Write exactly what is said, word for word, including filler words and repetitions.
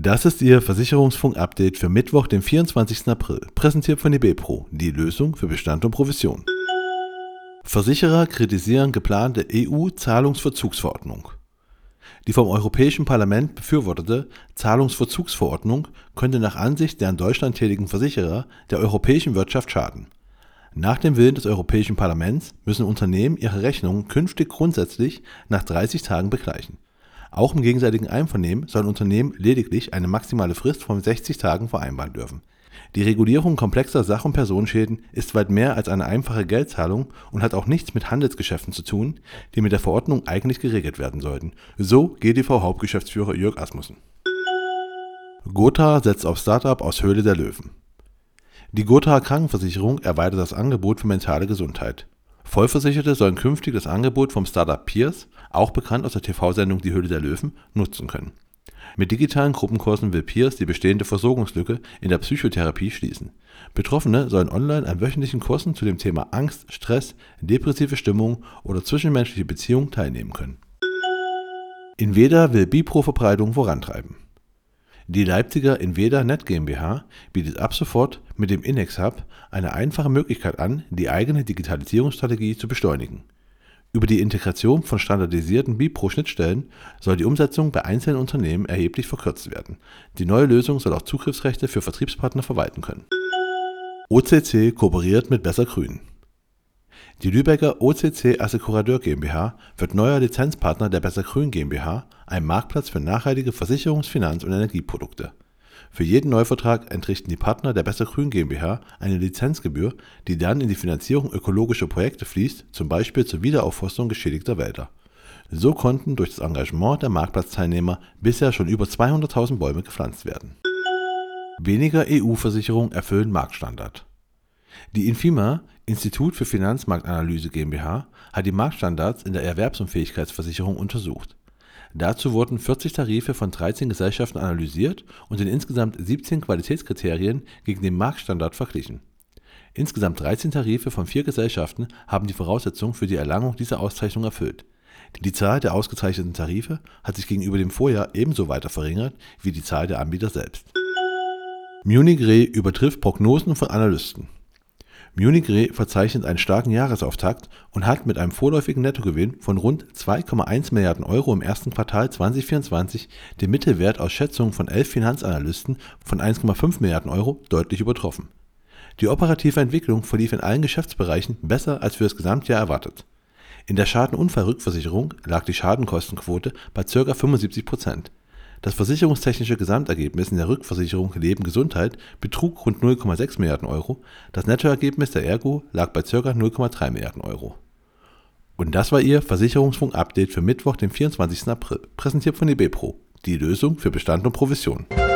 Das ist Ihr Versicherungsfunk-Update für Mittwoch, den vierundzwanzigsten April, präsentiert von eBepro, die Lösung für Bestand und Provision. Versicherer kritisieren geplante E U-Zahlungsverzugsverordnung. Die vom Europäischen Parlament befürwortete Zahlungsverzugsverordnung könnte nach Ansicht der in Deutschland tätigen Versicherer der europäischen Wirtschaft schaden. Nach dem Willen des Europäischen Parlaments müssen Unternehmen ihre Rechnungen künftig grundsätzlich nach dreißig Tagen begleichen. Auch im gegenseitigen Einvernehmen sollen Unternehmen lediglich eine maximale Frist von sechzig Tagen vereinbaren dürfen. Die Regulierung komplexer Sach- und Personenschäden ist weit mehr als eine einfache Geldzahlung und hat auch nichts mit Handelsgeschäften zu tun, die mit der Verordnung eigentlich geregelt werden sollten. So G D V-Hauptgeschäftsführer Jörg Asmussen. Gothaer setzt auf Startup aus Höhle der Löwen. Die Gothaer Krankenversicherung erweitert das Angebot für mentale Gesundheit. Vollversicherte sollen künftig das Angebot vom Startup Peers, auch bekannt aus der T V-Sendung Die Höhle der Löwen, nutzen können. Mit digitalen Gruppenkursen will Peers die bestehende Versorgungslücke in der Psychotherapie schließen. Betroffene sollen online an wöchentlichen Kursen zu dem Thema Angst, Stress, depressive Stimmung oder zwischenmenschliche Beziehungen teilnehmen können. Inveda will Bipro-Verbreitung vorantreiben. Die Leipziger Inveda Net GmbH bietet ab sofort mit dem Innex Hub eine einfache Möglichkeit an, die eigene Digitalisierungsstrategie zu beschleunigen. Über die Integration von standardisierten Bipro-Schnittstellen soll die Umsetzung bei einzelnen Unternehmen erheblich verkürzt werden. Die neue Lösung soll auch Zugriffsrechte für Vertriebspartner verwalten können. O C C kooperiert mit Besser Grün. Die Lübecker O C C Assekurateur GmbH wird neuer Lizenzpartner der Besser Grün GmbH, einem Marktplatz für nachhaltige Versicherungs-, Finanz- und Energieprodukte. Für jeden Neuvertrag entrichten die Partner der Besser Grün GmbH eine Lizenzgebühr, die dann in die Finanzierung ökologischer Projekte fließt, zum Beispiel zur Wiederaufforstung geschädigter Wälder. So konnten durch das Engagement der Marktplatzteilnehmer bisher schon über zweihunderttausend Bäume gepflanzt werden. Weniger E U-Versicherungen erfüllen Marktstandard. Die Infima, Institut für Finanzmarktanalyse GmbH, hat die Marktstandards in der Erwerbsunfähigkeitsversicherung untersucht. Dazu wurden vierzig Tarife von dreizehn Gesellschaften analysiert und in insgesamt siebzehn Qualitätskriterien gegen den Marktstandard verglichen. Insgesamt dreizehn Tarife von vier Gesellschaften haben die Voraussetzungen für die Erlangung dieser Auszeichnung erfüllt. Die Zahl der ausgezeichneten Tarife hat sich gegenüber dem Vorjahr ebenso weiter verringert wie die Zahl der Anbieter selbst. Munich Re übertrifft Prognosen von Analysten. Munich Re verzeichnet einen starken Jahresauftakt und hat mit einem vorläufigen Nettogewinn von rund zwei Komma eins Milliarden Euro im ersten Quartal zweitausendvierundzwanzig den Mittelwert aus Schätzungen von elf Finanzanalysten von eins Komma fünf Milliarden Euro deutlich übertroffen. Die operative Entwicklung verlief in allen Geschäftsbereichen besser als für das Gesamtjahr erwartet. In der Schadenunfallrückversicherung lag die Schadenkostenquote bei ca. fünfundsiebzig Prozent. Das versicherungstechnische Gesamtergebnis in der Rückversicherung Leben Gesundheit betrug rund null Komma sechs Milliarden Euro, das Nettoergebnis der Ergo lag bei ca. null Komma drei Milliarden Euro. Und das war Ihr Versicherungsfunk-Update für Mittwoch, den vierundzwanzigsten April, präsentiert von eBepro, die Lösung für Bestand und Provision.